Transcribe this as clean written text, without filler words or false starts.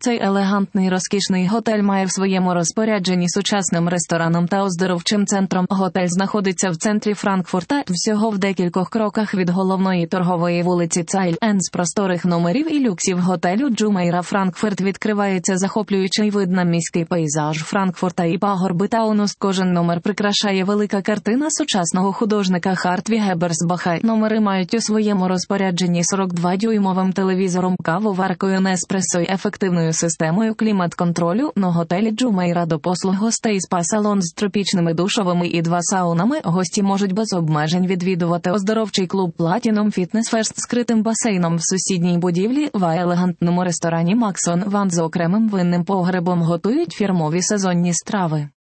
Цей елегантний розкішний готель має в своєму розпорядженні сучасним рестораном та оздоровчим центром. Готель знаходиться в центрі Франкфурта, всього в декількох кроках від головної торгової вулиці Цайль-Ен. З просторих номерів і люксів готелю Джумейра Франкфурт відкривається захоплюючий вид на міський пейзаж Франкфурта і пагорби Таунус. Кожен номер прикрашає велика картина сучасного художника Хартвіга Геберсбаха. Номери мають у своєму розпорядженні 42-дюймовим телевізором, кавоваркою Неспресо й ефективною системою клімат-контролю. На готелі Джумейра до послуг гостей спа-салон з тропічними душовими і 2 саунами. Гості можуть без обмежень відвідувати оздоровчий клуб Platinum Fitness First з критим басейном в сусідній будівлі. В елегантному ресторані Максон Ван з окремим винним погребом готують фірмові сезонні страви.